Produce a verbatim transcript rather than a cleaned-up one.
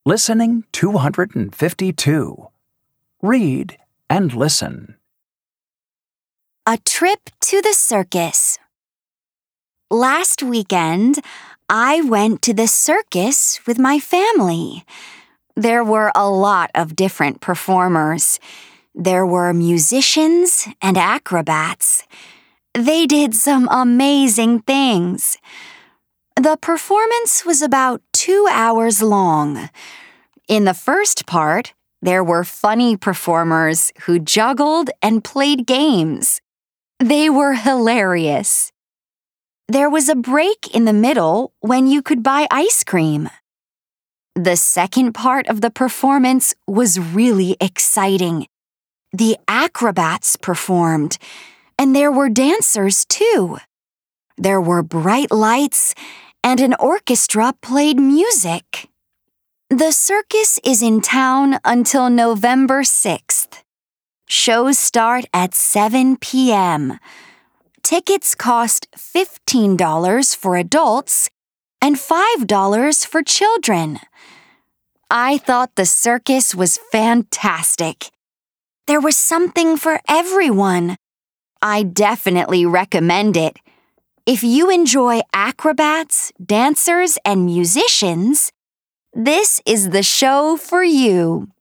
Listening two hundred fifty-two. Read and listen. A trip to the circus. Last weekend, I went to the circus with my family. There were a lot of different performers. There were musicians and acrobats. They did some amazing things. The performance was about two hours long. In the first part, there were funny performers who juggled and played games. They were hilarious. There was a break in the middle when you could buy ice cream. The second part of the performance was really exciting. The acrobats performed, and there were dancers too. There were bright lights, and an orchestra played music. The circus is in town until November sixth. Shows start at seven p.m. Tickets cost fifteen dollars for adults and five dollars for children. I thought the circus was fantastic. There was something for everyone. I definitely recommend it. If you enjoy acrobats, dancers, and musicians, this is the show for you.